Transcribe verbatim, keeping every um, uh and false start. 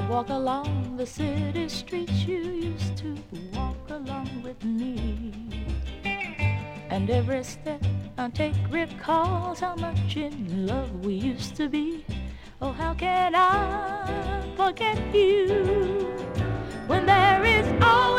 walk along the city streets you used to walk along with me. And every step I take recalls how much in love we used to be. Oh, how can I forget you when there is always